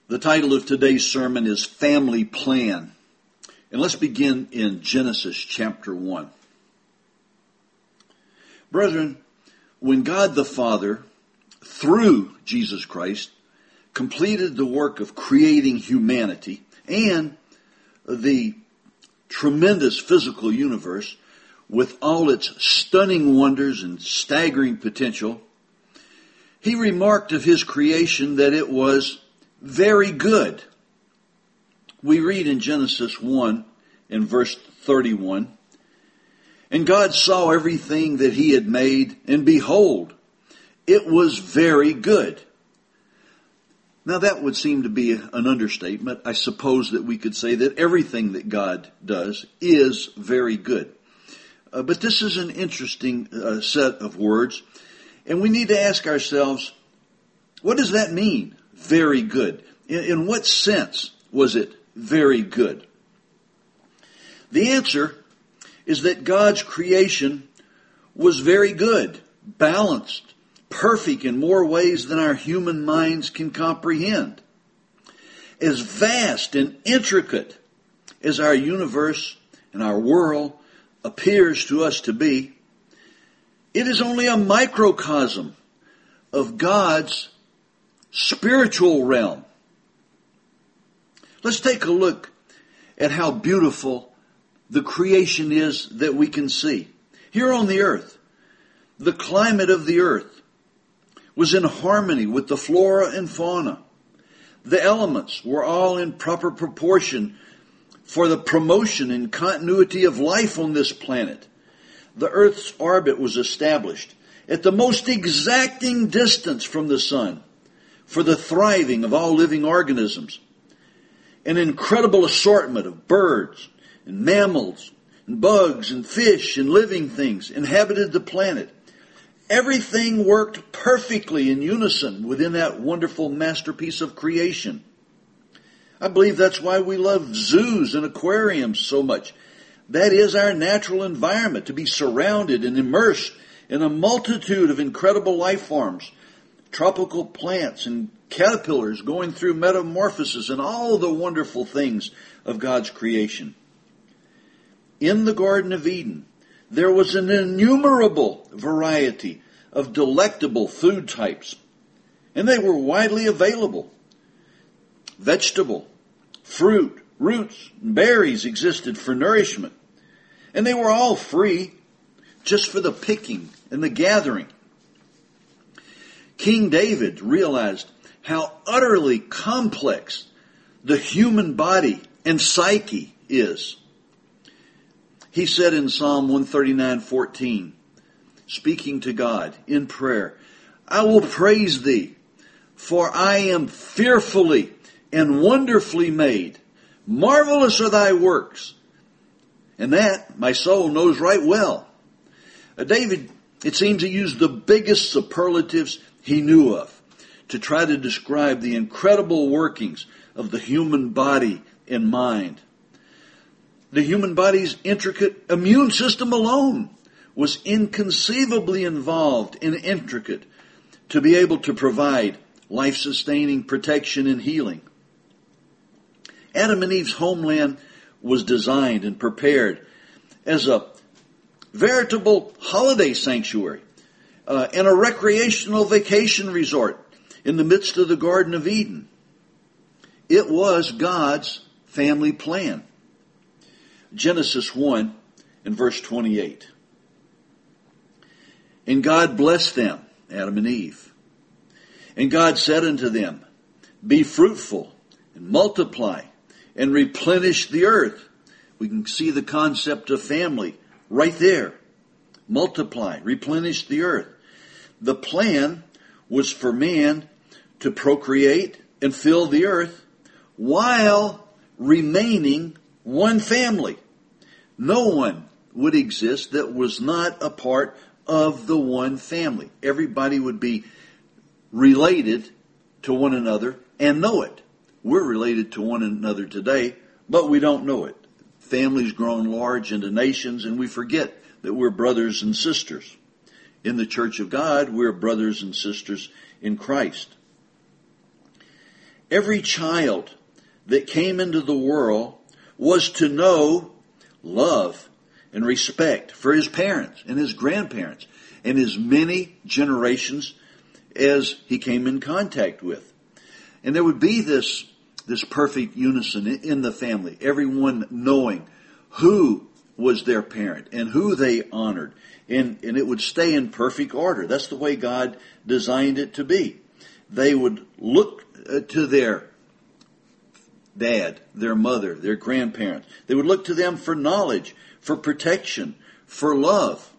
The title of today's sermon is Family Plan. And let's begin in Genesis chapter 1. Brethren, when God the Father, through Jesus Christ, completed the work of creating humanity and the tremendous physical universe with all its stunning wonders and staggering potential, he remarked of his creation that it was very good. We read in Genesis 1 in verse 31, "And God saw everything that he had made, and behold, it was very good." Now that would seem to be an understatement. I suppose that we could say that everything that God does is very good. But this is an interesting set of words, and we need to ask ourselves, what does that mean? Very good. In what sense was it very good? The answer is that God's creation was very good, balanced, perfect in more ways than our human minds can comprehend. As vast and intricate as our universe and our world appears to us to be, it is only a microcosm of God's spiritual realm. Let's take a look at how beautiful the creation is that we can see. Here on the earth, the climate of the earth was in harmony with the flora and fauna. The elements were all in proper proportion for the promotion and continuity of life on this planet. The earth's orbit was established at the most exacting distance from the sun for the thriving of all living organisms. An incredible assortment of birds and mammals and bugs and fish and living things inhabited the planet. Everything worked perfectly in unison within that wonderful masterpiece of creation. I believe that's why we love zoos and aquariums so much. That is our natural environment, to be surrounded and immersed in a multitude of incredible life forms, tropical plants and caterpillars going through metamorphosis and all the wonderful things of God's creation. In the Garden of Eden, there was an innumerable variety of delectable food types, and they were widely available. Vegetable, fruit, roots, and berries existed for nourishment, and they were all free just for the picking and the gathering. King David realized how utterly complex the human body and psyche is. He said in Psalm 139:14, speaking to God in prayer, "I will praise thee, for I am fearfully and wonderfully made. Marvelous are thy works." And that my soul knows right well. David, it seems, he used the biggest superlatives he knew of to try to describe the incredible workings of the human body and mind. The human body's intricate immune system alone was inconceivably involved and intricate to be able to provide life-sustaining protection and healing. Adam and Eve's homeland was designed and prepared as a veritable holiday sanctuary and a recreational vacation resort in the midst of the Garden of Eden. It was God's family plan. Genesis 1 and verse 28. "And God blessed them," Adam and Eve. "And God said unto them, Be fruitful and multiply and replenish the earth." We can see the concept of family right there. Multiply, replenish the earth. The plan was for man to procreate and fill the earth while remaining one family. No one would exist that was not a part of the one family. Everybody would be related to one another and know it. We're related to one another today, but we don't know it. Families grown large into nations, and we forget that we're brothers and sisters. In the Church of God, we're brothers and sisters in Christ. Every child that came into the world was to know love and respect for his parents and his grandparents and as many generations as he came in contact with. And there would be this perfect unison in the family, everyone knowing who was their parent and who they honored. And it would stay in perfect order. That's the way God designed it to be. They would look to their dad, their mother, their grandparents. They would look to them for knowledge, for protection, for love.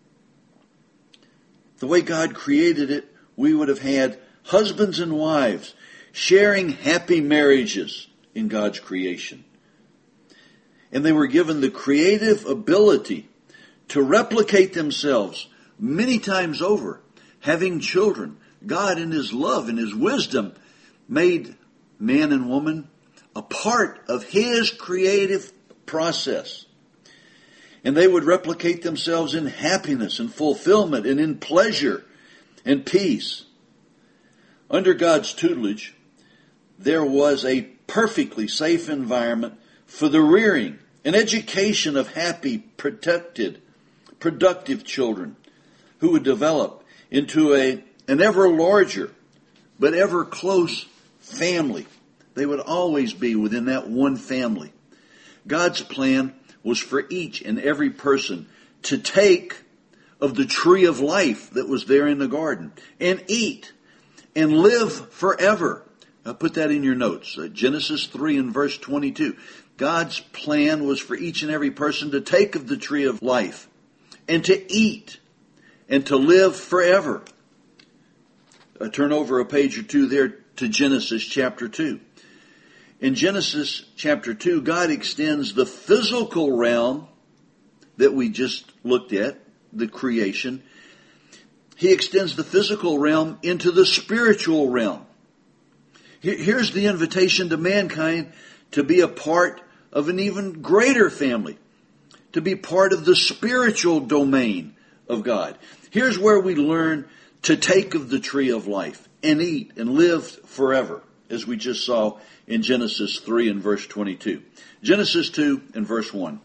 The way God created it, we would have had husbands and wives sharing happy marriages in God's creation. And they were given the creative ability to replicate themselves many times over, having children. God in His love and His wisdom made man and woman a part of His creative process. And they would replicate themselves in happiness and fulfillment and in pleasure and peace. Under God's tutelage, there was a perfectly safe environment for the rearing and education of happy, protected, productive children who would develop into an ever larger but ever close family. They would always be within that one family. God's plan was for each and every person to take of the tree of life that was there in the garden and eat and live forever. Put that in your notes. Genesis 3 and verse 22. God's plan was for each and every person to take of the tree of life and to eat and to live forever. Turn over a page or two there to Genesis chapter 2. In Genesis chapter 2, God extends the physical realm that we just looked at, the creation. He extends the physical realm into the spiritual realm. Here's the invitation to mankind to be a part of an even greater family, to be part of the spiritual domain of God. Here's where we learn to take of the tree of life and eat and live forever, as we just saw in Genesis 3 and verse 22. Genesis 2 and verse 1.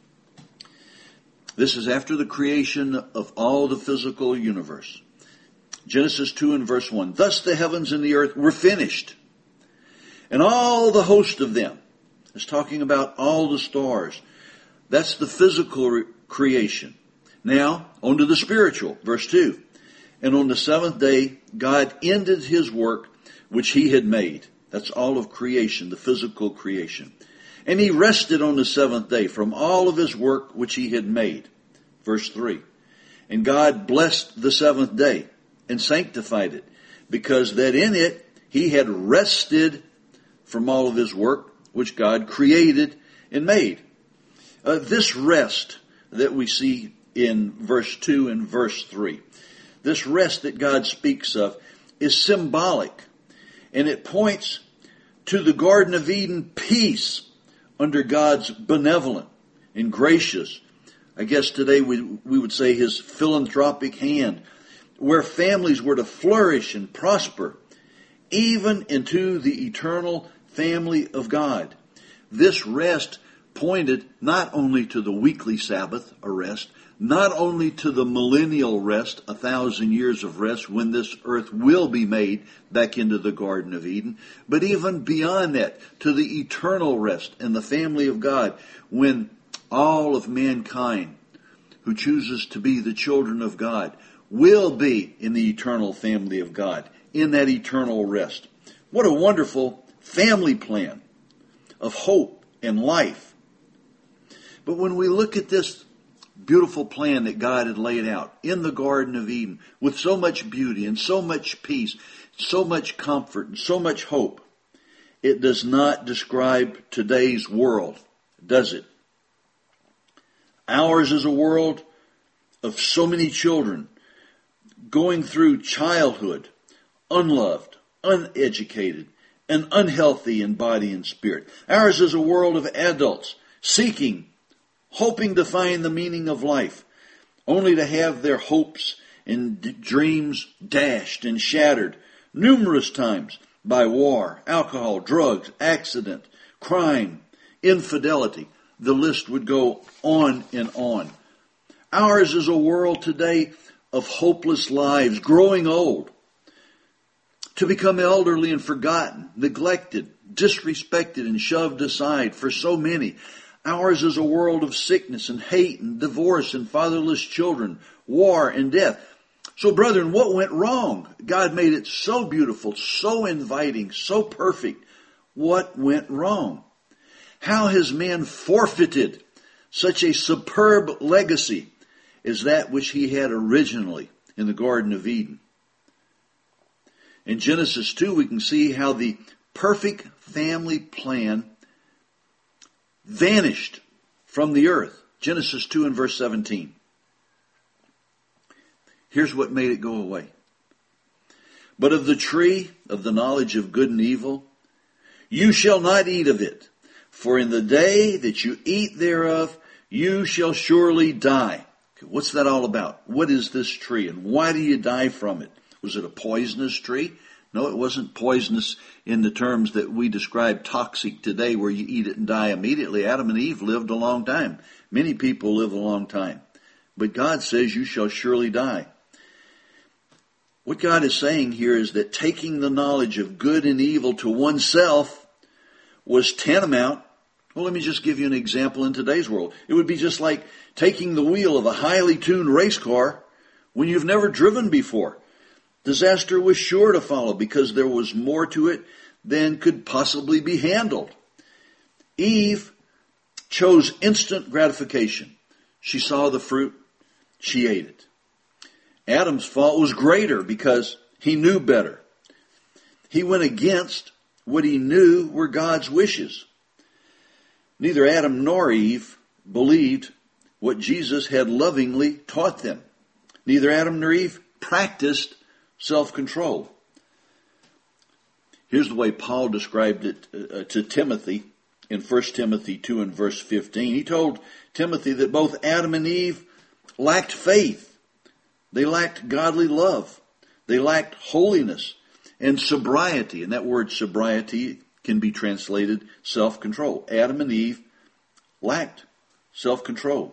This is after the creation of all the physical universe. Genesis 2 and verse 1. Thus the heavens and the earth were finished, and all the host of them. It's talking about all the stars. That's the physical creation. Now, on to the spiritual. Verse 2. And on the seventh day, God ended His work which He had made. That's all of creation, the physical creation. And He rested on the seventh day from all of His work which He had made. Verse 3. And God blessed the seventh day and sanctified it, because that in it He had rested from all of His work which God created and made. This rest that we see in verse 2 and verse 3, this rest that God speaks of is symbolic, and it points to the Garden of Eden peace under God's benevolent and gracious, I guess today we would say His philanthropic hand, where families were to flourish and prosper, even into the eternal family of God. This rest pointed not only to the weekly Sabbath, a rest, not only to the millennial rest, 1,000 years of rest when this earth will be made back into the Garden of Eden, but even beyond that, to the eternal rest in the family of God, when all of mankind who chooses to be the children of God will be in the eternal family of God, in that eternal rest. What a wonderful family plan of hope and life. But when we look at this beautiful plan that God had laid out in the Garden of Eden with so much beauty and so much peace, so much comfort and so much hope, it does not describe today's world, does it? Ours is a world of so many children going through childhood, unloved, uneducated, and unhealthy in body and spirit. Ours is a world of adults seeking, hoping to find the meaning of life, only to have their hopes and dreams dashed and shattered numerous times by war, alcohol, drugs, accident, crime, infidelity. The list would go on and on. Ours is a world today of hopeless lives, growing old, to become elderly and forgotten, neglected, disrespected, and shoved aside for so many. Ours is a world of sickness and hate and divorce and fatherless children, war and death. So, brethren, what went wrong? God made it so beautiful, so inviting, so perfect. What went wrong? How has man forfeited such a superb legacy as that which he had originally in the Garden of Eden? In Genesis 2, we can see how the perfect family plan vanished from the earth. Genesis 2 and verse 17. Here's what made it go away. But of the tree of the knowledge of good and evil, you shall not eat of it, for in the day that you eat thereof, you shall surely die. Okay, what's that all about? What is this tree, and why do you die from it? Was it a poisonous tree? No, it wasn't poisonous in the terms that we describe toxic today, where you eat it and die immediately. Adam and Eve lived a long time. Many people live a long time. But God says you shall surely die. What God is saying here is that taking the knowledge of good and evil to oneself was tantamount. Well, let me just give you an example in today's world. It would be just like taking the wheel of a highly tuned race car when you've never driven before. Disaster was sure to follow because there was more to it than could possibly be handled. Eve chose instant gratification. She saw the fruit, she ate it. Adam's fault was greater because he knew better. He went against what he knew were God's wishes. Neither Adam nor Eve believed what Jesus had lovingly taught them. Neither Adam nor Eve practiced self-control. Here's the way Paul described it to Timothy in 1 Timothy 2 and verse 15. He told Timothy that both Adam and Eve lacked faith. They lacked godly love. They lacked holiness and sobriety. And that word sobriety can be translated self-control. Adam and Eve lacked self-control.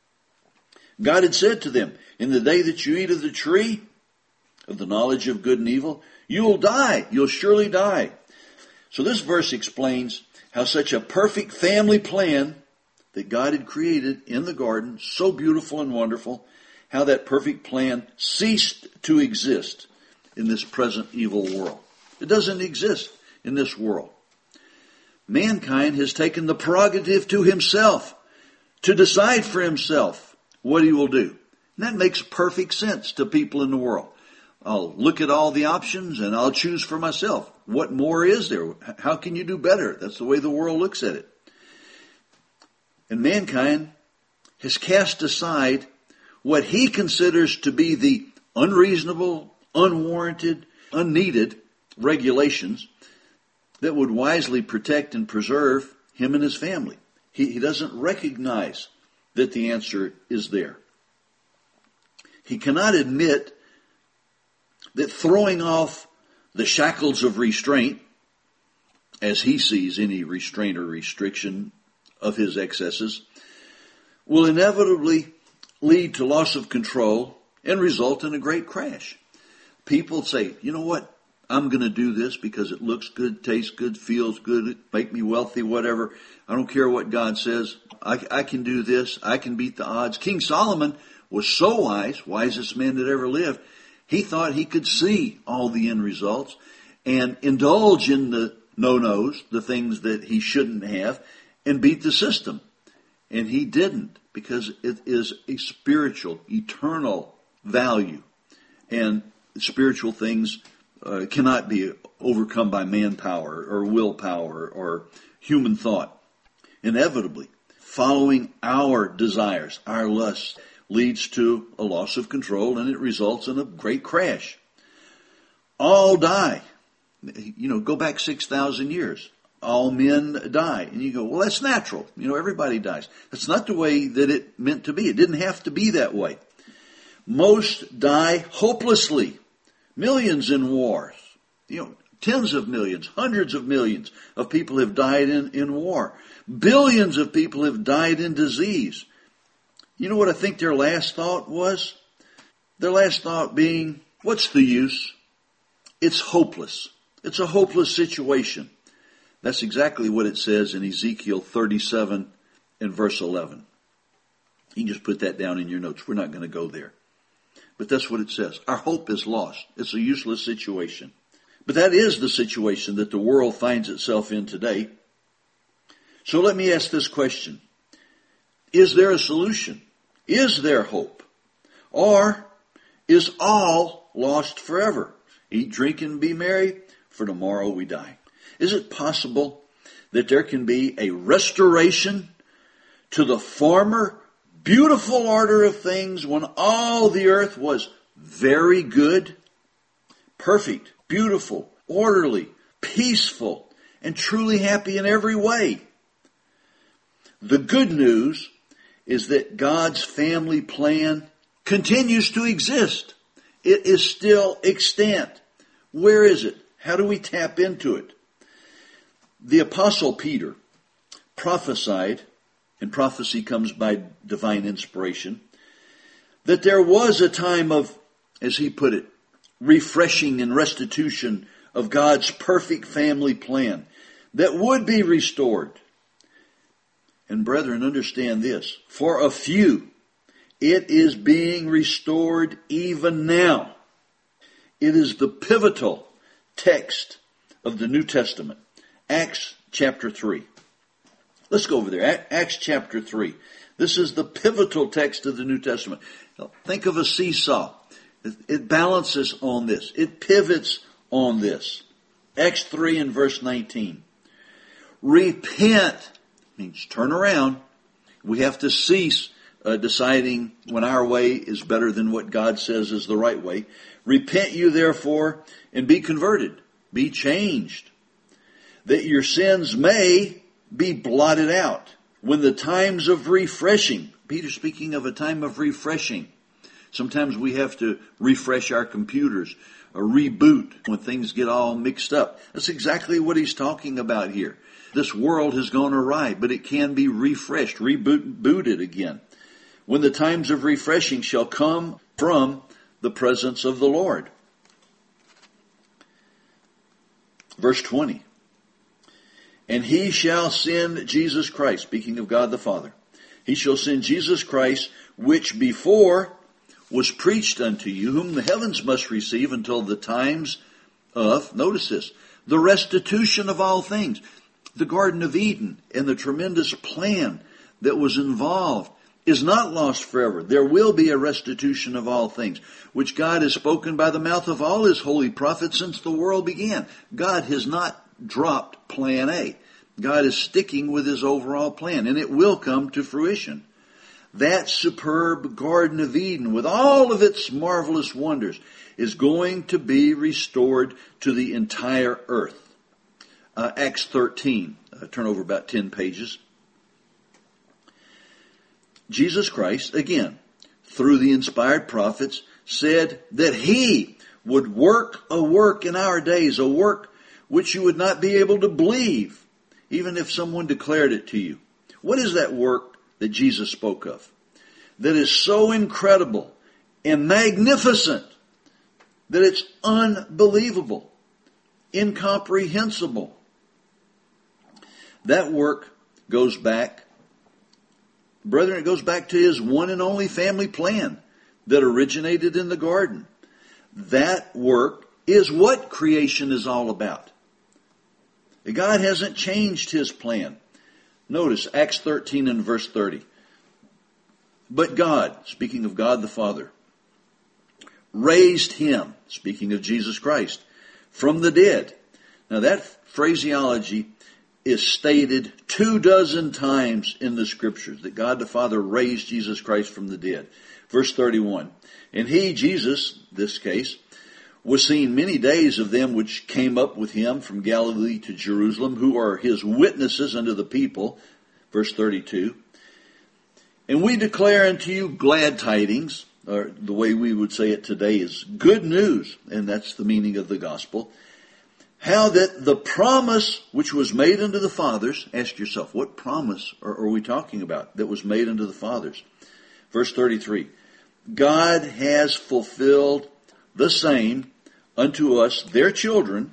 God had said to them, in the day that you eat of the tree of the knowledge of good and evil, you will die. You'll surely die. So this verse explains how such a perfect family plan that God had created in the garden, so beautiful and wonderful, how that perfect plan ceased to exist in this present evil world. It doesn't exist in this world. Mankind has taken the prerogative to himself to decide for himself what he will do. And that makes perfect sense to people in the world. I'll look at all the options and I'll choose for myself. What more is there? How can you do better? That's the way the world looks at it. And mankind has cast aside what he considers to be the unreasonable, unwarranted, unneeded regulations that would wisely protect and preserve him and his family. He doesn't recognize that the answer is there. He cannot admit that throwing off the shackles of restraint, as he sees any restraint or restriction of his excesses, will inevitably lead to loss of control and result in a great crash. People say, you know what, I'm going to do this because it looks good, tastes good, feels good, make me wealthy, whatever. I don't care what God says. I can do this. I can beat the odds. King Solomon was so wise, wisest man that ever lived. He thought he could see all the end results and indulge in the no-nos, the things that he shouldn't have, and beat the system. And he didn't, because it is a spiritual, eternal value. And spiritual things cannot be overcome by manpower or willpower or human thought. Inevitably, following our desires, our lusts, leads to a loss of control, and it results in a great crash. All die. Go back 6,000 years. All men die. And you go, well, that's natural. Everybody dies. That's not the way that it meant to be. It didn't have to be that way. Most die hopelessly. Millions in wars. Tens of millions, hundreds of millions of people have died in war. Billions of people have died in disease. You know what I think their last thought was? Their last thought being, what's the use? It's hopeless. It's a hopeless situation. That's exactly what it says in Ezekiel 37 and verse 11. You can just put that down in your notes. We're not going to go there. But that's what it says. Our hope is lost. It's a useless situation. But that is the situation that the world finds itself in today. So let me ask this question. Is there a solution? Is there hope? Or is all lost forever? Eat, drink, and be merry, for tomorrow we die. Is it possible that there can be a restoration to the former beautiful order of things when all the earth was very good, perfect, beautiful, orderly, peaceful, and truly happy in every way? The good news is that God's family plan continues to exist. It is still extant. Where is it? How do we tap into it? The Apostle Peter prophesied, and prophecy comes by divine inspiration, that there was a time of, as he put it, refreshing and restitution of God's perfect family plan that would be restored. And brethren, understand this. For a few, it is being restored even now. It is the pivotal text of the New Testament. Acts chapter 3. Let's go over there. Acts chapter 3. This is the pivotal text of the New Testament. Think of a seesaw. It balances on this. It pivots on this. Acts 3 and verse 19. Repent means turn around. We have to cease deciding when our way is better than what God says is the right way. Repent you therefore and be converted. Be changed. That your sins may be blotted out. When the times of refreshing, Peter's speaking of a time of refreshing. Sometimes we have to refresh our computers or reboot when things get all mixed up. That's exactly what he's talking about here. This world has gone awry, but it can be refreshed, rebooted again. When the times of refreshing shall come from the presence of the Lord. Verse 20. And he shall send Jesus Christ, speaking of God the Father. He shall send Jesus Christ, which before was preached unto you, whom the heavens must receive until the times of, notice this, the restitution of all things. The Garden of Eden and the tremendous plan that was involved is not lost forever. There will be a restitution of all things, which God has spoken by the mouth of all his holy prophets since the world began. God has not dropped plan A. God is sticking with his overall plan, and it will come to fruition. That superb Garden of Eden, with all of its marvelous wonders, is going to be restored to the entire earth. Acts 13, turn over about 10 pages. Jesus Christ, again, through the inspired prophets, said that he would work a work in our days, a work which you would not be able to believe, even if someone declared it to you. What is that work that Jesus spoke of? That is so incredible and magnificent that it's unbelievable, incomprehensible. That work goes back, brethren, it goes back to his one and only family plan that originated in the garden. That work is what creation is all about. God hasn't changed his plan. Notice Acts 13 and verse 30. But God, speaking of God the Father, raised him, speaking of Jesus Christ, from the dead. Now that phraseology is stated 24 times in the scriptures, that God the Father raised Jesus Christ from the dead. Verse 31. And he, Jesus, this case, was seen many days of them which came up with him from Galilee to Jerusalem, who are his witnesses unto the people. Verse 32. And we declare unto you glad tidings, or the way we would say it today is good news, and that's the meaning of the gospel, how that the promise which was made unto the fathers, ask yourself, what promise are we talking about that was made unto the fathers? Verse 33, God has fulfilled the same unto us, their children,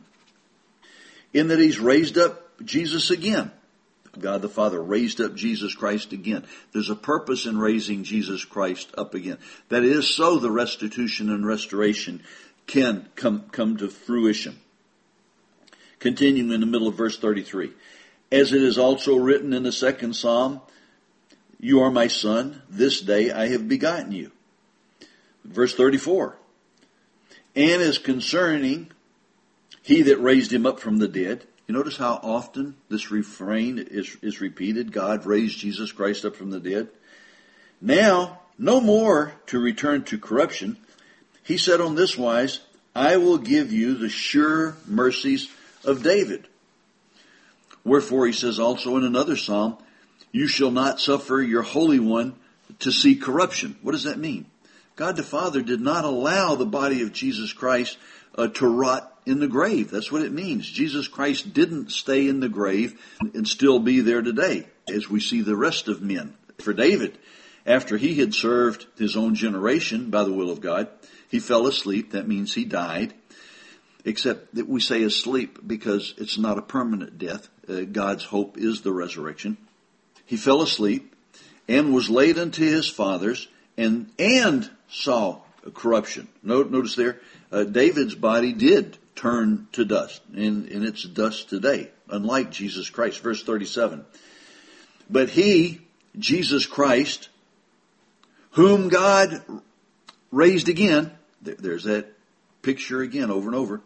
in that He's raised up Jesus again. God the Father raised up Jesus Christ again. There's a purpose in raising Jesus Christ up again. That is so the restitution and restoration can come to fruition. Continuing in the middle of verse 33. As it is also written in the second Psalm, you are my son, this day I have begotten you. Verse 34. And as concerning he that raised him up from the dead. You notice how often this refrain is repeated. God raised Jesus Christ up from the dead. Now, no more to return to corruption. He said on this wise, I will give you the sure mercies of David. Wherefore he says also in another psalm, you shall not suffer your Holy One to see corruption. What does that mean? God the Father did not allow the body of Jesus Christ to rot in the grave. That's what it means. Jesus Christ didn't stay in the grave and still be there today, as we see the rest of men. For David, after he had served his own generation by the will of God, he fell asleep. That means he died. Except that we say asleep because it's not a permanent death. God's hope is the resurrection. He fell asleep and was laid unto his fathers and saw corruption. Notice there, David's body did turn to dust, and it's dust today, unlike Jesus Christ. Verse 37. But he, Jesus Christ, whom God raised again, there's that picture again over and over,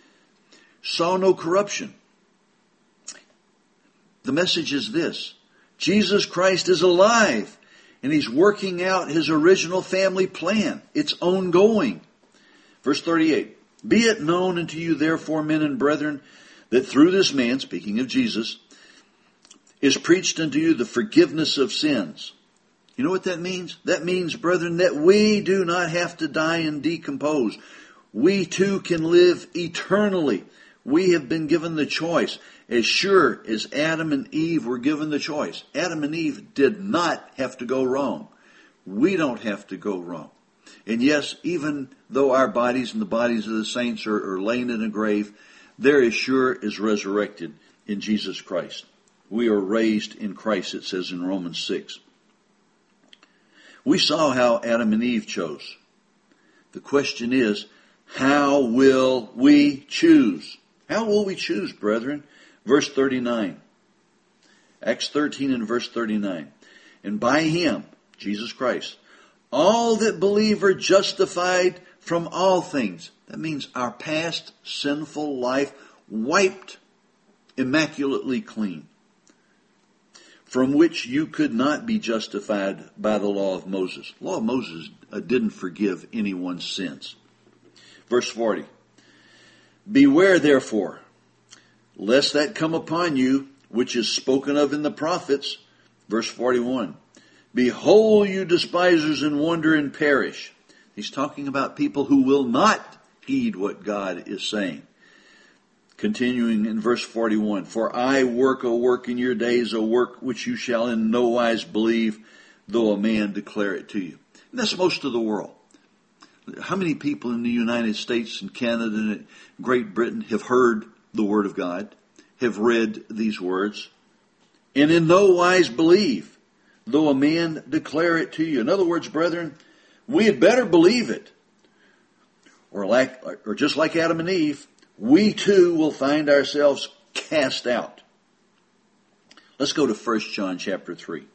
saw no corruption. The message is this: Jesus Christ is alive, and He's working out His original family plan. It's ongoing. Verse 38, be it known unto you therefore, men and brethren, that through this man, speaking of Jesus, is preached unto you the forgiveness of sins. You know what that means? That means, brethren, that we do not have to die and decompose. We too can live eternally. We have been given the choice, as sure as Adam and Eve were given the choice. Adam and Eve did not have to go wrong. We don't have to go wrong. And yes, even though our bodies and the bodies of the saints are laying in a grave, they're as sure as resurrected in Jesus Christ. We are raised in Christ, it says in Romans 6. We saw how Adam and Eve chose. The question is, how will we choose? How will we choose, brethren? Verse 39. Acts 13 and verse 39. And by Him, Jesus Christ, all that believe are justified from all things. That means our past sinful life wiped immaculately clean, from which you could not be justified by the law of Moses. The law of Moses didn't forgive anyone's sins. Verse 40. Beware therefore, lest that come upon you, which is spoken of in the prophets. Verse 41. Behold, you despisers, and wonder and perish. He's talking about people who will not heed what God is saying. Continuing in verse 41. For I work a work in your days, a work which you shall in no wise believe, though a man declare it to you. And that's most of the world. How many people in the United States and Canada and Great Britain have heard the Word of God, have read these words, and in no wise believe, though a man declare it to you? In other words, brethren, we had better believe it. Or just like Adam and Eve, we too will find ourselves cast out. Let's go to 1 John chapter 3.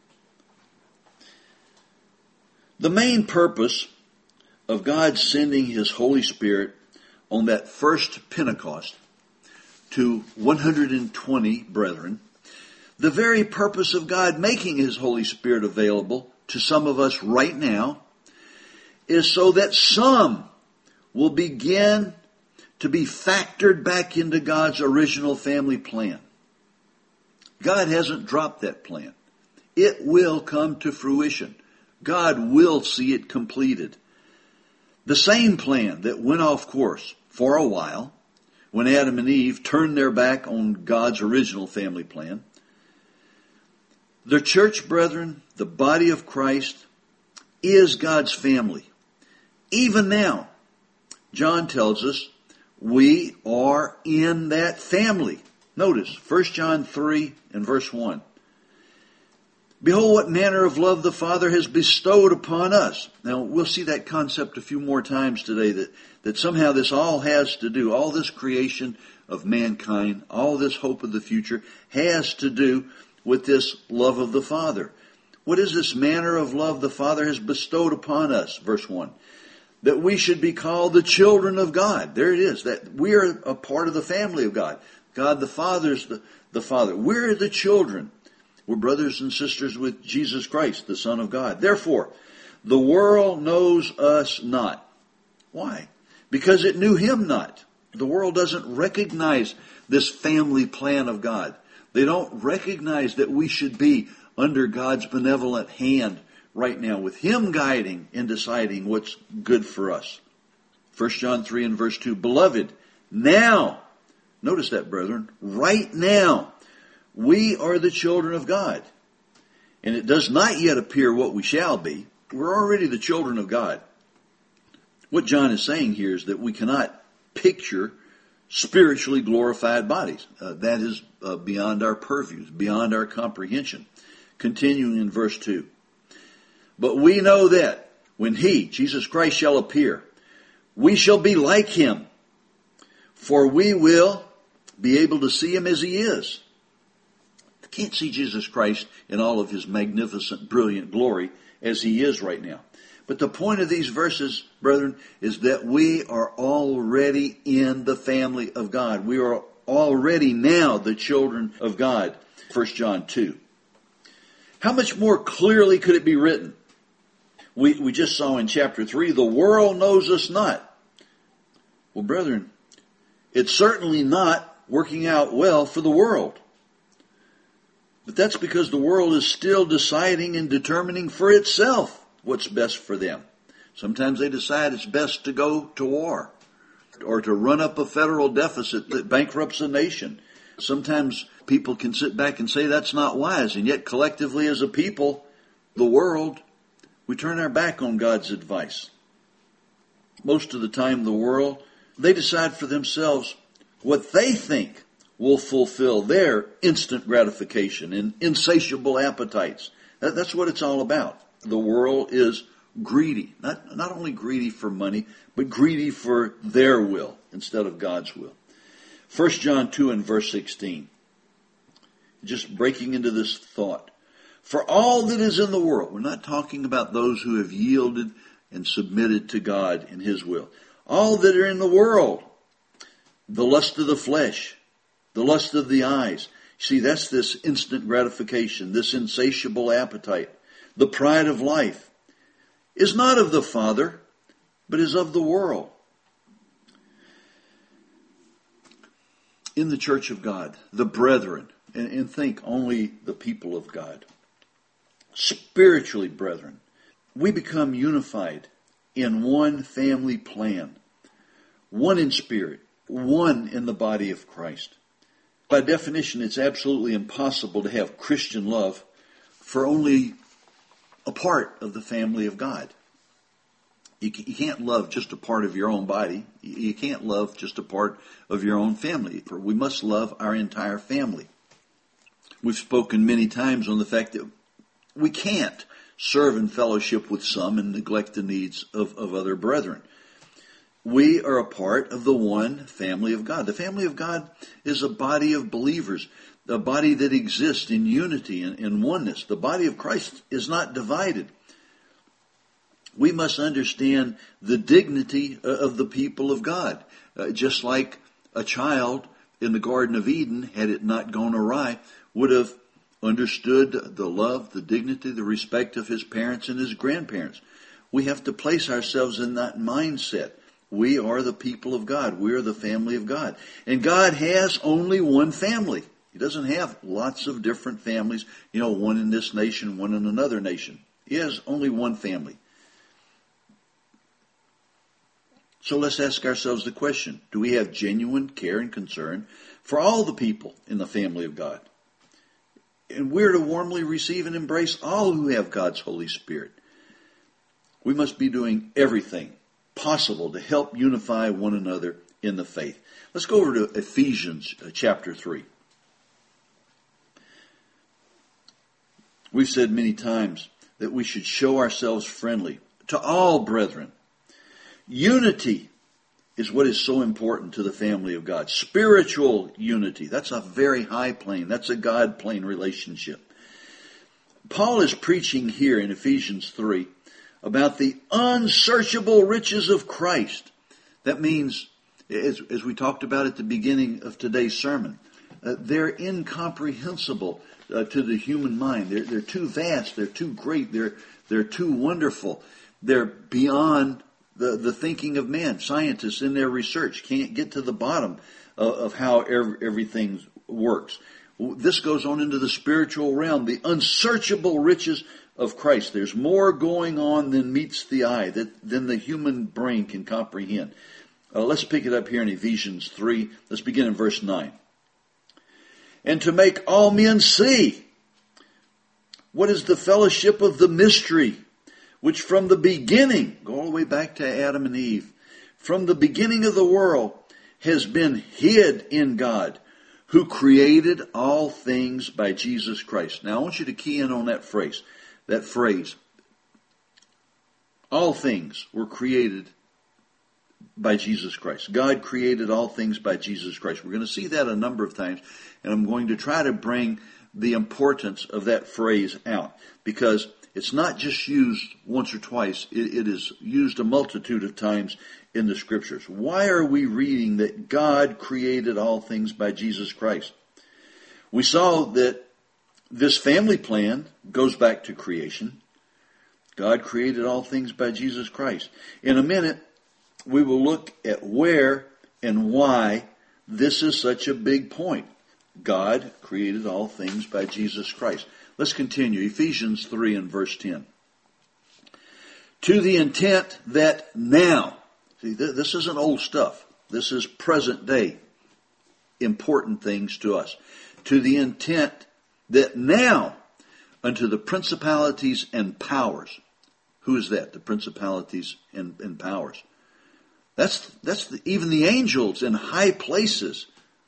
The main purpose of God sending His Holy Spirit on that first Pentecost to 120 brethren, the very purpose of God making His Holy Spirit available to some of us right now is so that some will begin to be factored back into God's original family plan. God hasn't dropped that plan. It will come to fruition. God will see it completed. The same plan that went off course for a while when Adam and Eve turned their back on God's original family plan. The church, brethren, the body of Christ, is God's family. Even now, John tells us we are in that family. Notice, 1 John 3 and verse 1. Behold, what manner of love the Father has bestowed upon us. Now, we'll see that concept a few more times today, that somehow this all has to do, all this creation of mankind, all this hope of the future has to do with this love of the Father. What is this manner of love the Father has bestowed upon us? Verse 1. That we should be called the children of God. There it is, that we are a part of the family of God. God the Father's the Father. We're the children. We're brothers and sisters with Jesus Christ, the Son of God. Therefore, the world knows us not. Why? Because it knew Him not. The world doesn't recognize this family plan of God. They don't recognize that we should be under God's benevolent hand right now, with Him guiding and deciding what's good for us. 1 John 3 and verse 2, Beloved, now, notice that, brethren, right now, we are the children of God. And it does not yet appear what we shall be. We're already the children of God. What John is saying here is that we cannot picture spiritually glorified bodies. That is beyond our purview, beyond our comprehension. Continuing in verse 2. But we know that when He, Jesus Christ, shall appear, we shall be like Him, for we will be able to see Him as He is. I can't see Jesus Christ in all of His magnificent, brilliant glory as He is right now. But the point of these verses, brethren, is that we are already in the family of God. We are already now the children of God. 1 John 2. How much more clearly could it be written? We just saw in chapter 3, the world knows us not. Well, brethren, it's certainly not working out well for the world. But that's because the world is still deciding and determining for itself what's best for them. Sometimes they decide it's best to go to war or to run up a federal deficit that bankrupts a nation. Sometimes people can sit back and say that's not wise, and yet collectively as a people, the world, we turn our back on God's advice. Most of the time the world, they decide for themselves what they think will fulfill their instant gratification and insatiable appetites. That's what it's all about. The world is greedy. Not only greedy for money, but greedy for their will instead of God's will. 1 John 2 and verse 16. Just breaking into this thought. For all that is in the world, we're not talking about those who have yielded and submitted to God and His will. All that are in the world, the lust of the flesh, the lust of the eyes. See, that's this instant gratification, this insatiable appetite. The pride of life is not of the Father, but is of the world. In the church of God, the brethren, and think only the people of God, spiritually brethren, we become unified in one family plan, one in spirit, one in the body of Christ. By definition, it's absolutely impossible to have Christian love for only a part of the family of God. You can't love just a part of your own body. You can't love just a part of your own family. We must love our entire family. We've spoken many times on the fact that we can't serve in fellowship with some and neglect the needs of other brethren. We are a part of the one family of God. The family of God is a body of believers, a body that exists in unity and in oneness. The body of Christ is not divided. We must understand the dignity of the people of God. Just like a child in the Garden of Eden, had it not gone awry, would have understood the love, the dignity, the respect of his parents and his grandparents. We have to place ourselves in that mindset. We are the people of God. We are the family of God. And God has only one family. He doesn't have lots of different families, one in this nation, one in another nation. He has only one family. So let's ask ourselves the question, do we have genuine care and concern for all the people in the family of God? And we're to warmly receive and embrace all who have God's Holy Spirit. We must be doing everything possible to help unify one another in the faith. Let's go over to Ephesians chapter 3. We've said many times that we should show ourselves friendly to all brethren. Unity is what is so important to the family of God. Spiritual unity. That's a very high plane. That's a God plane relationship. Paul is preaching here in Ephesians 3 about the unsearchable riches of Christ. That means, as we talked about at the beginning of today's sermon, they're incomprehensible to the human mind. They're too vast. They're too great. They're too wonderful. They're beyond the thinking of man. Scientists in their research can't get to the bottom of how everything works. This goes on into the spiritual realm, the unsearchable riches of Christ. There's more going on than meets the eye, than the human brain can comprehend. Let's pick it up here in Ephesians 3. Let's begin in verse 9. And to make all men see what is the fellowship of the mystery, which from the beginning, go all the way back to Adam and Eve, from the beginning of the world has been hid in God, who created all things by Jesus Christ. Now I want you to key in on that phrase. All things were created by Jesus Christ. God created all things by Jesus Christ. We're going to see that a number of times, and I'm going to try to bring the importance of that phrase out, because it's not just used once or twice. It is used a multitude of times in the Scriptures. Why are we reading that God created all things by Jesus Christ? We saw that this family plan goes back to creation. God created all things by Jesus Christ. In a minute, we will look at where and why this is such a big point. God created all things by Jesus Christ. Let's continue. Ephesians 3 and verse 10. To the intent that now, see, this isn't old stuff. This is present day important things to us. To the intent that now unto the principalities and powers. Who is that? The principalities and powers. That's even the angels in high places.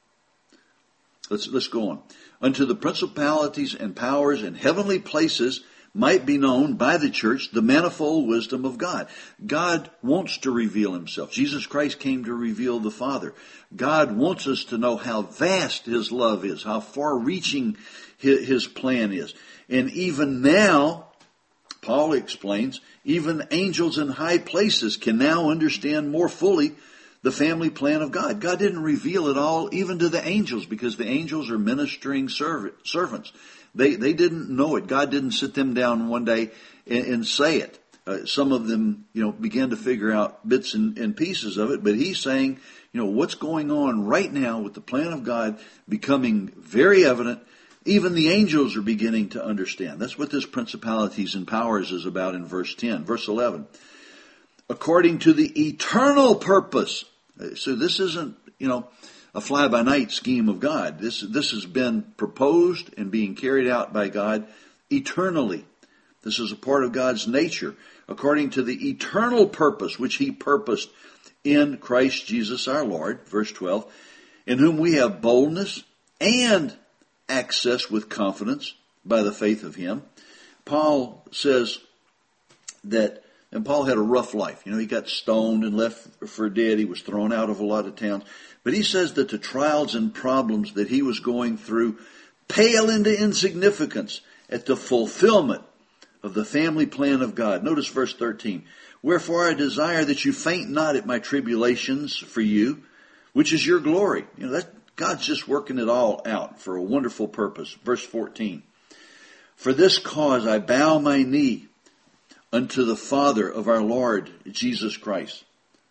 Let's go on. Unto the principalities and powers in heavenly places might be known by the church the manifold wisdom of God. God wants to reveal himself. Jesus Christ came to reveal the Father. God wants us to know how vast his love is, how far-reaching his plan is. And even now, Paul explains, even angels in high places can now understand more fully the family plan of God. God didn't reveal it all even to the angels, because the angels are ministering servants. They didn't know it. God didn't sit them down one day and say it. Some of them, began to figure out bits and pieces of it, but he's saying, what's going on right now with the plan of God becoming very evident. Even the angels are beginning to understand. That's what this principalities and powers is about in verse 10. Verse 11. According to the eternal purpose. So this isn't, a fly-by-night scheme of God. This has been proposed and being carried out by God eternally. This is a part of God's nature. According to the eternal purpose which he purposed in Christ Jesus our Lord. Verse 12. In whom we have boldness and access with confidence by the faith of him. Paul says that, and Paul had a rough life. He got stoned and left for dead. He was thrown out of a lot of towns. But he says that the trials and problems that he was going through pale into insignificance at the fulfillment of the family plan of God. Notice verse 13. Wherefore I desire that you faint not at my tribulations for you, which is your glory. God's just working it all out for a wonderful purpose. Verse 14. For this cause I bow my knee unto the Father of our Lord Jesus Christ.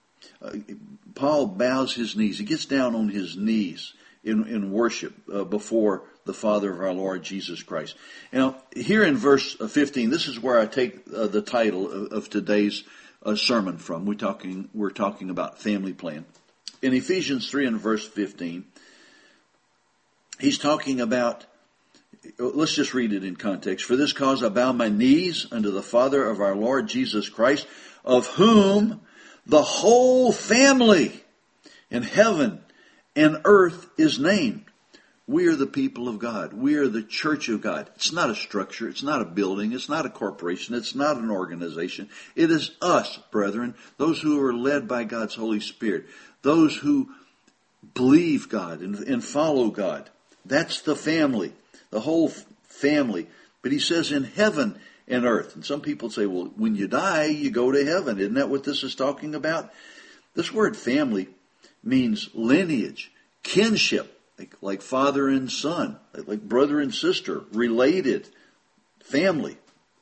Paul bows his knees. He gets down on his knees in worship before the Father of our Lord Jesus Christ. Now, here in verse 15, this is where I take the title of today's sermon from. We're talking about family plan. In Ephesians 3 and verse 15, he's talking about, let's just read it in context. For this cause I bow my knees unto the Father of our Lord Jesus Christ, of whom the whole family in heaven and earth is named. We are the people of God. We are the church of God. It's not a structure. It's not a building. It's not a corporation. It's not an organization. It is us, brethren, those who are led by God's Holy Spirit, those who believe God and follow God. That's the family, the whole family. But he says in heaven and earth. And some people say, well, when you die, you go to heaven. Isn't that what this is talking about? This word family means lineage, kinship. Like father and son, like brother and sister, related, family.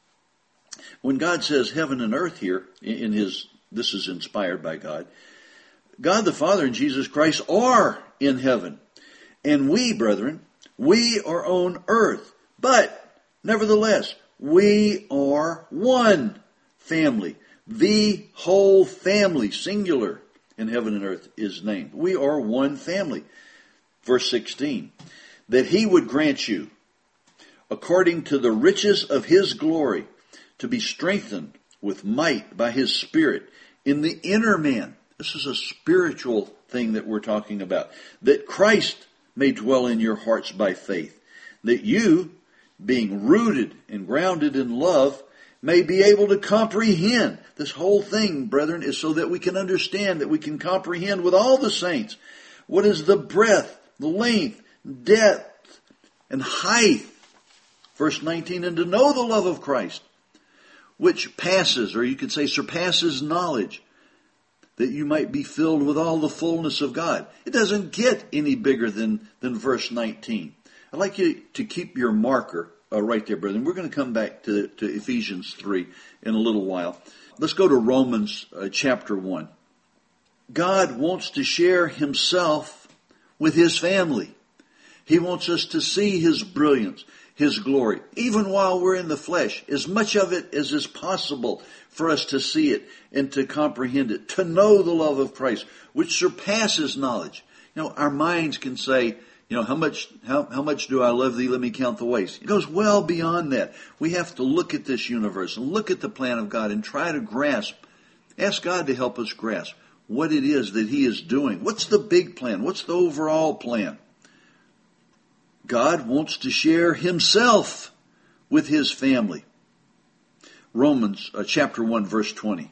When God says heaven and earth here, this is inspired by God, God the Father and Jesus Christ are in heaven. And we, brethren, we are on earth. But, nevertheless, we are one family. The whole family, singular, in heaven and earth is named. We are one family. Verse 16, that he would grant you, according to the riches of his glory, to be strengthened with might by his Spirit in the inner man. This is a spiritual thing that we're talking about. That Christ may dwell in your hearts by faith. That you, being rooted and grounded in love, may be able to comprehend. This whole thing, brethren, is so that we can understand, that we can comprehend with all the saints what is the breadth, the length, depth, and height. Verse 19, and to know the love of Christ, which passes, or you could say surpasses knowledge, that you might be filled with all the fullness of God. It doesn't get any bigger than verse 19. I'd like you to keep your marker right there, brethren. We're going to come back to Ephesians 3 in a little while. Let's go to Romans chapter 1. God wants to share himself with his family. He wants us to see his brilliance, his glory, even while we're in the flesh, as much of it as is possible for us to see it and to comprehend it, to know the love of Christ, which surpasses knowledge. You know, our minds can say, you know, how much do I love thee? Let me count the ways. It goes well beyond that. We have to look at this universe and look at the plan of God and try to grasp, ask God to help us grasp what it is that he is doing. What's the big plan? What's the overall plan? God wants to share himself with his family. Romans chapter 1 verse 20.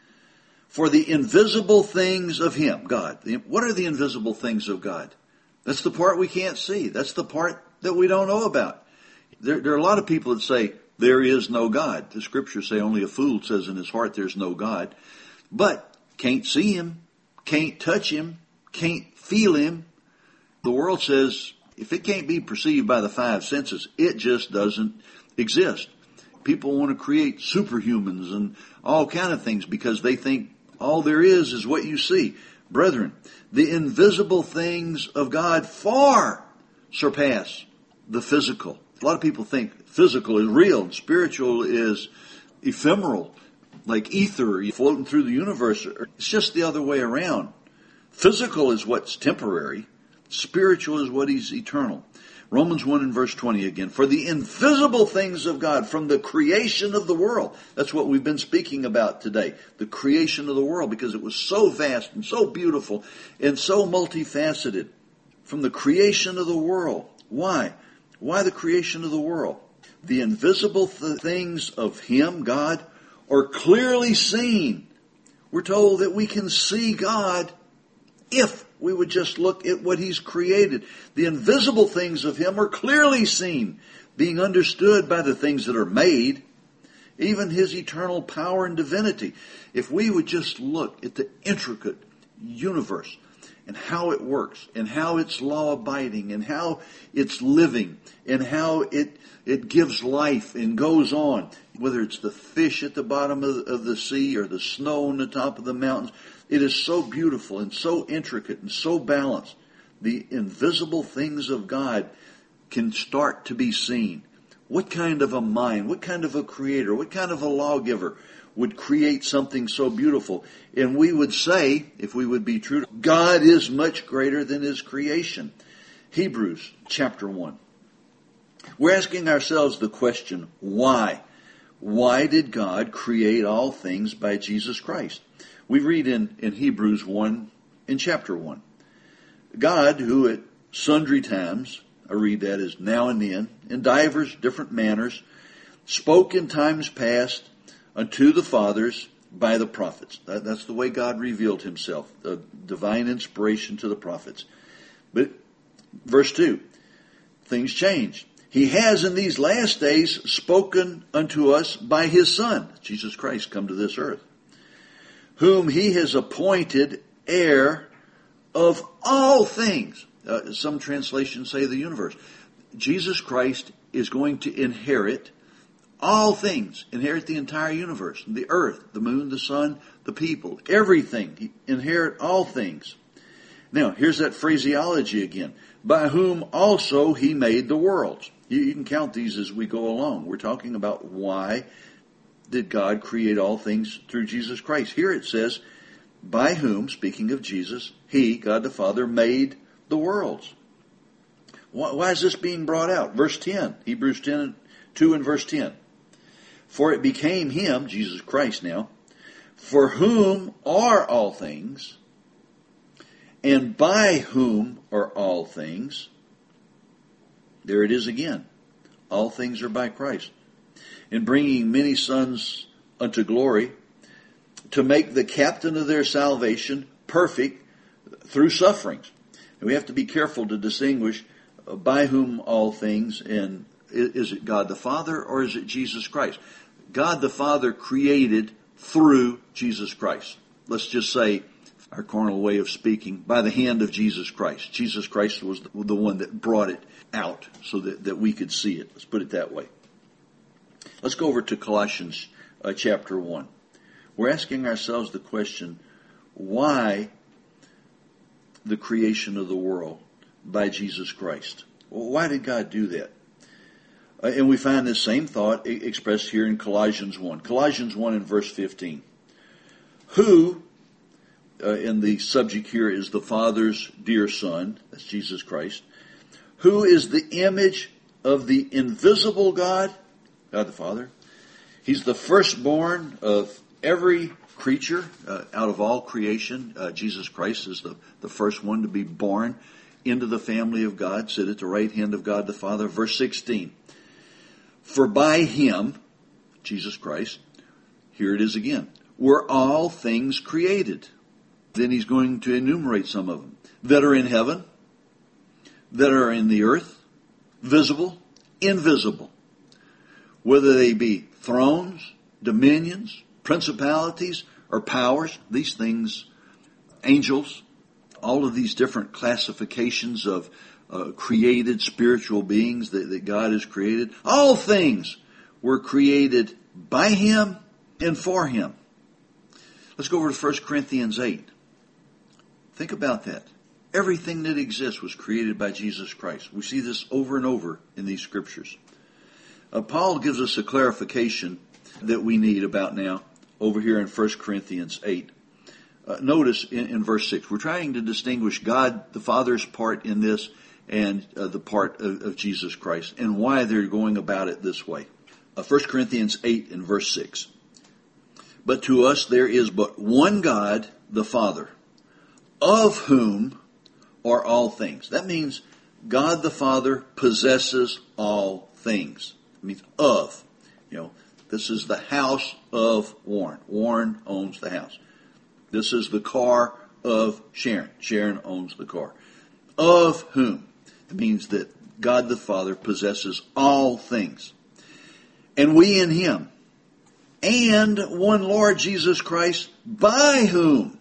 For the invisible things of him, God. What are the invisible things of God? That's the part we can't see. That's the part that we don't know about. There are a lot of people that say there is no God. The scriptures say only a fool says in his heart there's no God. But can't see him, can't touch him, can't feel him. The world says if it can't be perceived by the five senses, it just doesn't exist. People want to create superhumans and all kind of things because they think all there is what you see. Brethren, the invisible things of God far surpass the physical. A lot of people think physical is real and spiritual is ephemeral, like ether floating through the universe. It's just the other way around. Physical is what's temporary. Spiritual is what is eternal. Romans 1 and verse 20 again. For the invisible things of God from the creation of the world. That's what we've been speaking about today. The creation of the world, because it was so vast and so beautiful and so multifaceted. From the creation of the world. Why? Why the creation of the world? The invisible things of him, God, are clearly seen. We're told that we can see God if we would just look at what he's created. The invisible things of him are clearly seen, being understood by the things that are made, even his eternal power and divinity. If we would just look at the intricate universe and how it works and how it's law-abiding and how it's living and how it gives life and goes on, whether it's the fish at the bottom of the sea or the snow on the top of the mountains, it is so beautiful and so intricate and so balanced. The invisible things of God can start to be seen. What kind of a mind, what kind of a creator, what kind of a lawgiver, would create something so beautiful. And we would say, if we would be true, God is much greater than His creation. Hebrews chapter 1. We're asking ourselves the question, why? Why did God create all things by Jesus Christ? We read in Hebrews 1, in chapter 1. God, who at sundry times, I read that as now and then, in divers different manners, spoke in times past unto the fathers by the prophets. That's the way God revealed Himself, the divine inspiration to the prophets. But verse 2, things change. He has in these last days spoken unto us by His Son, Jesus Christ, come to this earth, whom He has appointed heir of all things. Some translations say the universe. Jesus Christ is going to inherit all things, inherit the entire universe, the earth, the moon, the sun, the people, everything. He inherit all things. Now, here's that phraseology again. By whom also He made the worlds. You can count these as we go along. We're talking about why did God create all things through Jesus Christ. Here it says, by whom, speaking of Jesus, He, God the Father, made the worlds. Why is this being brought out? Verse 10, Hebrews 2 and verse 10. For it became Him, Jesus Christ now, for whom are all things, and by whom are all things. There it is again. All things are by Christ. In bringing many sons unto glory, to make the captain of their salvation perfect through sufferings. And we have to be careful to distinguish by whom all things, and is it God the Father or is it Jesus Christ? God the Father created through Jesus Christ. Let's just say, our carnal way of speaking, by the hand of Jesus Christ. Jesus Christ was the one that brought it out so that we could see it. Let's put it that way. Let's go over to Colossians chapter 1. We're asking ourselves the question, why the creation of the world by Jesus Christ? Well, why did God do that? And we find this same thought expressed here in Colossians 1. Colossians 1 and verse 15. Who, and the subject here is the Father's dear Son, that's Jesus Christ, who is the image of the invisible God, God the Father. He's the firstborn of every creature out of all creation. Jesus Christ is the first one to be born into the family of God, sit at the right hand of God the Father. Verse 16. For by Him, Jesus Christ, here it is again, were all things created. Then He's going to enumerate some of them. That are in heaven, that are in the earth, visible, invisible. Whether they be thrones, dominions, principalities, or powers, these things, angels, all of these different classifications of created spiritual beings that God has created. All things were created by Him and for Him. Let's go over to 1 Corinthians 8. Think about that. Everything that exists was created by Jesus Christ. We see this over and over in these scriptures. Paul gives us a clarification that we need about now over here in 1 Corinthians 8. Notice in verse 6, we're trying to distinguish God the Father's part in this and the part of Jesus Christ and why they're going about it this way. 1 Corinthians 8 and verse 6. But to us there is but one God, the Father, of whom are all things. That means God the Father possesses all things. It means of. This is the house of Warren. Warren owns the house. This is the car of Sharon. Sharon owns the car. Of whom? It means that God the Father possesses all things. And we in Him. And one Lord Jesus Christ, by whom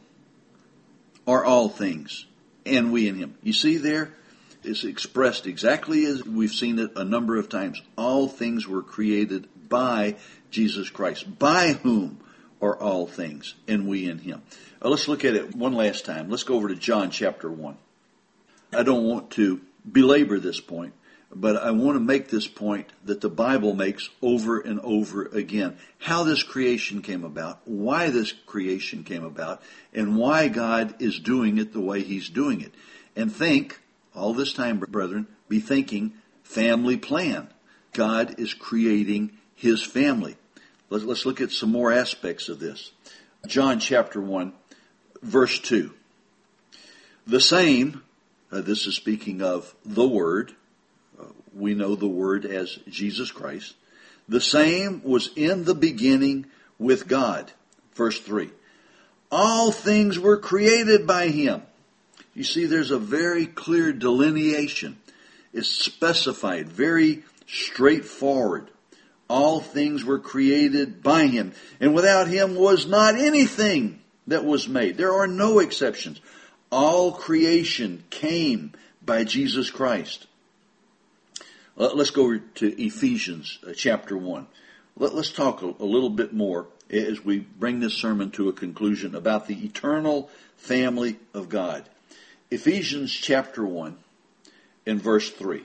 are all things. And we in Him. You see there? It's expressed exactly as we've seen it a number of times. All things were created by Jesus Christ. By whom are all things, and we in Him. Let's look at it one last time. Let's go over to John chapter 1. I don't want to belabor this point, But I want to make this point that the Bible makes over and over again. How this creation came about, why this creation came about, and why God is doing it the way He's doing it. And think, all this time, brethren, be thinking family plan. God is creating His family. Let's look at some more aspects of this. John chapter 1, verse 2. The same, this is speaking of the Word. We know the Word as Jesus Christ. The same was in the beginning with God. Verse 3. All things were created by Him. You see, there's a very clear delineation. It's specified, very straightforward. All things were created by Him. And without Him was not anything that was made. There are no exceptions. All creation came by Jesus Christ. Let's go to Ephesians chapter 1. Let's talk a little bit more as we bring this sermon to a conclusion about the eternal family of God. Ephesians chapter 1 and verse 3.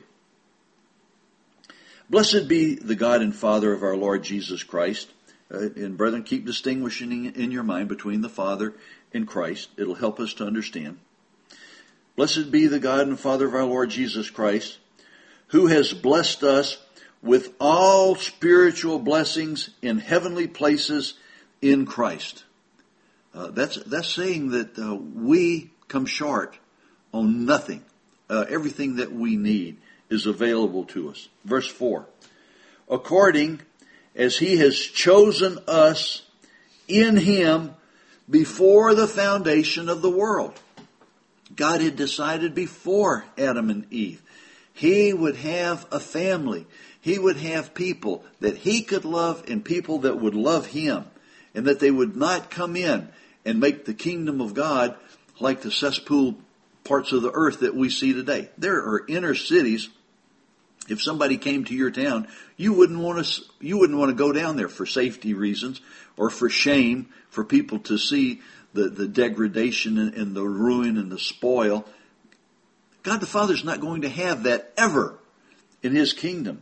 Blessed be the God and Father of our Lord Jesus Christ. And brethren, keep distinguishing in your mind between the Father and Christ. It'll help us to understand. Blessed be the God and Father of our Lord Jesus Christ, who has blessed us with all spiritual blessings in heavenly places in Christ. That's saying that we come short on nothing. Everything that we need is available to us. Verse 4. According as He has chosen us in Him before the foundation of the world. God had decided before Adam and Eve He would have a family. He would have people that He could love and people that would love Him. And that they would not come in and make the kingdom of God like the cesspool parts of the earth that we see today. There are inner cities. If somebody came to your town, you wouldn't want to go down there for safety reasons or for shame, for people to see the degradation and the ruin and the spoil. God the Father is not going to have that ever in His kingdom.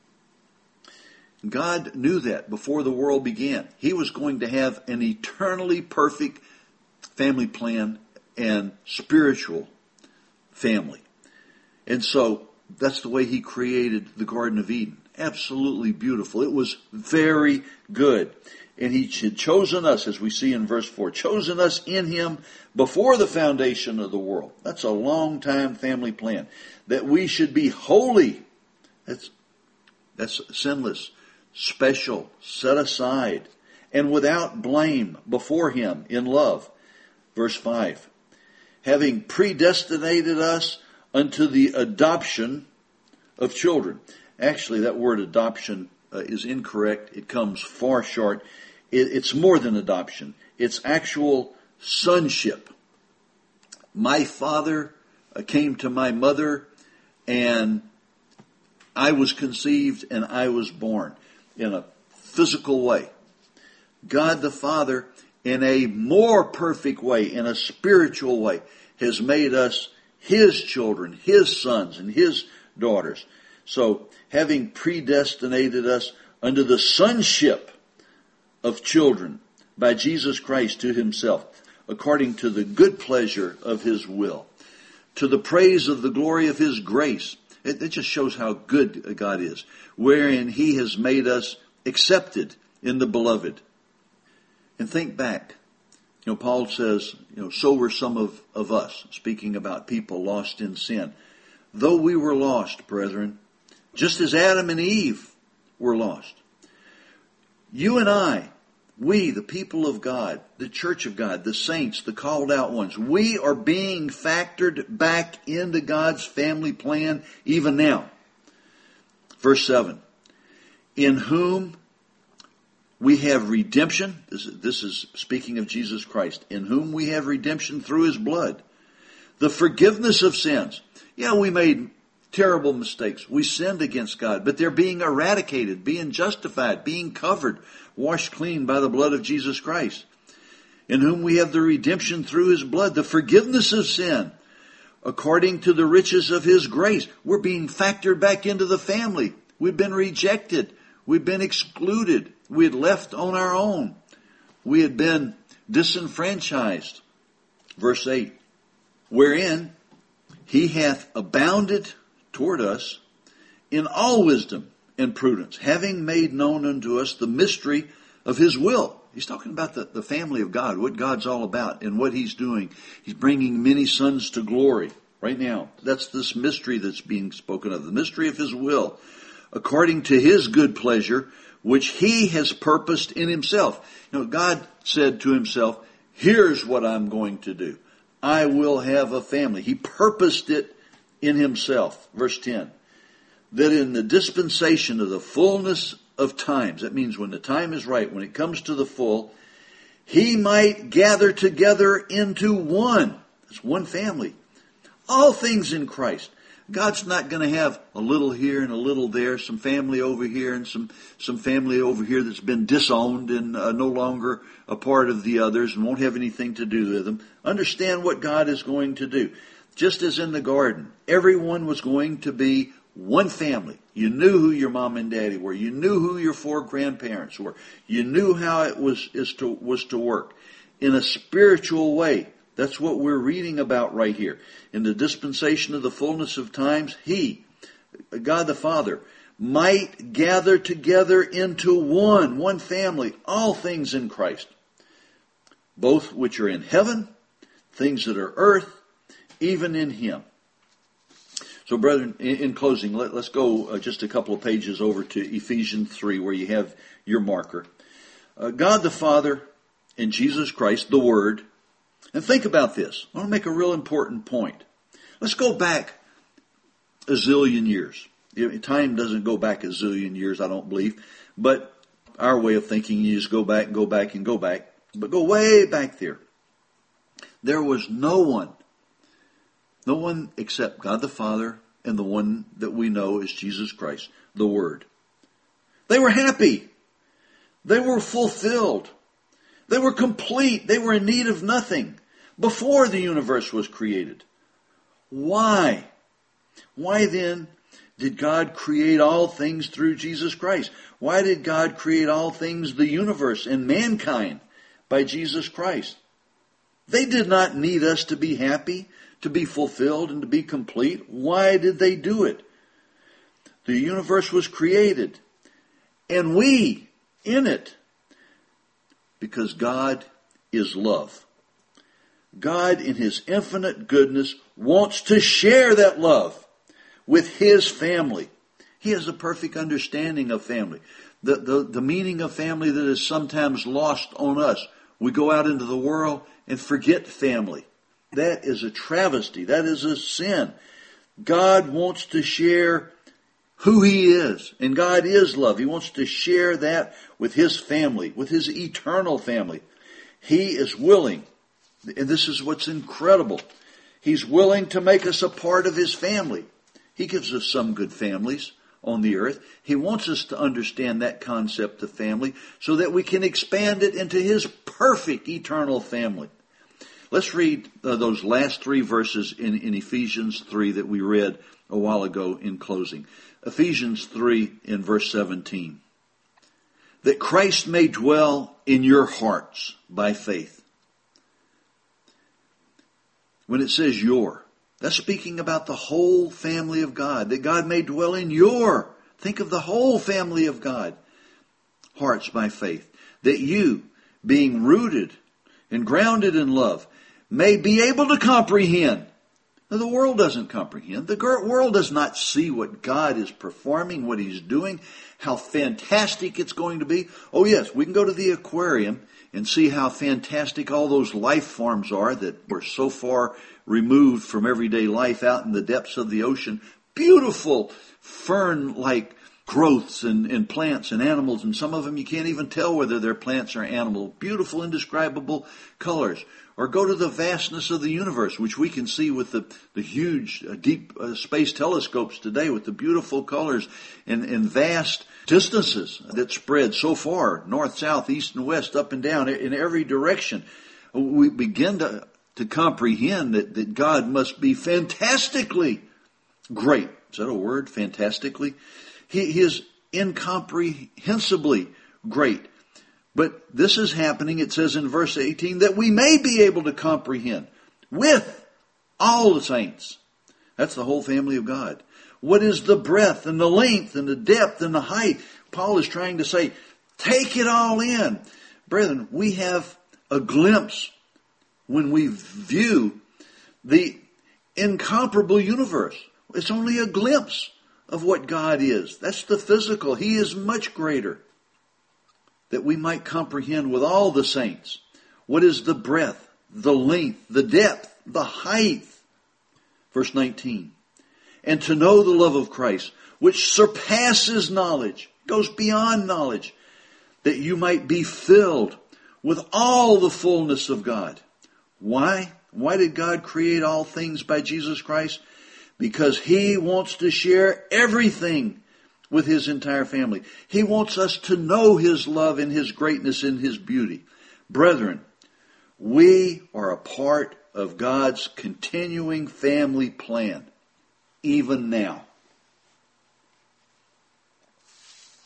God knew that before the world began. He was going to have an eternally perfect family plan and spiritual family. And so that's the way He created the Garden of Eden. Absolutely beautiful. It was very good. And He had chosen us, as we see in verse 4, chosen us in Him before the foundation of the world. That's a long time family plan. That we should be holy. That's sinless, special, set aside, and without blame before Him in love. Verse 5. Having predestinated us unto the adoption of children. Actually, that word adoption is incorrect. It comes far short. It's more than adoption. It's actual sonship. My father came to my mother, and I was conceived and I was born in a physical way. God the Father, in a more perfect way, in a spiritual way, has made us His children, His sons, and His daughters. So, having predestinated us unto the sonship of children by Jesus Christ to Himself, according to the good pleasure of His will, to the praise of the glory of His grace. It just shows how good God is, wherein He has made us accepted in the beloved. And think back. Paul says, so were some of us, speaking about people lost in sin. Though we were lost, brethren, just as Adam and Eve were lost, you and I, we, the people of God, the church of God, the saints, the called out ones, we are being factored back into God's family plan even now. Verse 7, in whom we have redemption. This is speaking of Jesus Christ. In whom we have redemption through His blood. The forgiveness of sins. Yeah, we made terrible mistakes. We sinned against God, but they're being eradicated, being justified, being covered, washed clean by the blood of Jesus Christ. In whom we have the redemption through His blood, the forgiveness of sin, according to the riches of His grace. We're being factored back into the family. We've been rejected. We've been excluded. We had left on our own. We had been disenfranchised. Verse 8, wherein He hath abounded toward us in all wisdom and prudence, having made known unto us the mystery of His will. He's talking about the family of God, what God's all about and what He's doing. He's bringing many sons to glory right now. That's this mystery that's being spoken of, the mystery of His will, according to His good pleasure, which He has purposed in Himself. You know, God said to Himself, here's what I'm going to do. I will have a family. He purposed it in Himself. Verse 10, that in the dispensation of the fullness of times, that means when the time is right, when it comes to the full, He might gather together into one. That's one family. All things in Christ. God's not going to have a little here and a little there, some family over here and some family over here that's been disowned and no longer a part of the others and won't have anything to do with them. Understand what God is going to do. Just as in the garden, everyone was going to be one family. You knew who your mom and daddy were. You knew who your 4 grandparents were. You knew how it was to work in a spiritual way. That's what we're reading about right here. In the dispensation of the fullness of times, He, God the Father, might gather together into one family, all things in Christ, both which are in heaven, things that are earth, even in Him. So, brethren, in closing, let's go just a couple of pages over to Ephesians 3, where you have your marker. God the Father and Jesus Christ, the Word. And think about this. I want to make a real important point. Let's go back a zillion years. Time doesn't go back a zillion years, I don't believe. But our way of thinking, you just go back and go back and go back. But go way back there. There was no one except God the Father and the one that we know is Jesus Christ, the Word. They were happy. They were fulfilled. They were complete. They were in need of nothing before the universe was created. Why? Why then did God create all things through Jesus Christ? Why did God create all things, the universe and mankind, by Jesus Christ? They did not need us to be happy, to be fulfilled, and to be complete. Why did they do it? The universe was created, and we in it, because God is love. God, in His infinite goodness, wants to share that love with His family. He has a perfect understanding of family. The meaning of family that is sometimes lost on us. We go out into the world and forget family. That is a travesty. That is a sin. God wants to share who He is. And God is love. He wants to share that with His family, with His eternal family. He is willing, and this is what's incredible, He's willing to make us a part of His family. He gives us some good families on the earth. He wants us to understand that concept of family so that we can expand it into His perfect eternal family. Let's read those last 3 verses in Ephesians 3 that we read a while ago in closing. Ephesians 3 in verse 17. That Christ may dwell in your hearts by faith. When it says your, that's speaking about the whole family of God. That God may dwell in your, think of the whole family of God, hearts by faith. That you, being rooted and grounded in love, may be able to comprehend. Now, the world doesn't comprehend. The world does not see what God is performing, what He's doing, how fantastic it's going to be. Oh yes, we can go to the aquarium and see how fantastic all those life forms are that were so far removed from everyday life out in the depths of the ocean. Beautiful fern-like growths and plants and animals, and some of them you can't even tell whether they're plants or animals. Beautiful, indescribable colors. Or go to the vastness of the universe, which we can see with the huge deep space telescopes today, with the beautiful colors and vast distances that spread so far, north, south, east, and west, up and down, in every direction. We begin to to comprehend that God must be fantastically great. Is that a word? Fantastically? He is incomprehensibly great. But this is happening, it says in verse 18, that we may be able to comprehend with all the saints. That's the whole family of God. What is the breadth and the length and the depth and the height? Paul is trying to say, take it all in. Brethren, we have a glimpse when we view the incomparable universe. It's only a glimpse of what God is. That's the physical. He is much greater. That we might comprehend with all the saints what is the breadth, the length, the depth, the height. Verse 19. And to know the love of Christ, which surpasses knowledge, goes beyond knowledge, that you might be filled with all the fullness of God. Why? Why did God create all things by Jesus Christ? Because He wants to share everything with His entire family. He wants us to know His love and His greatness and His beauty. Brethren, we are a part of God's continuing family plan, even now.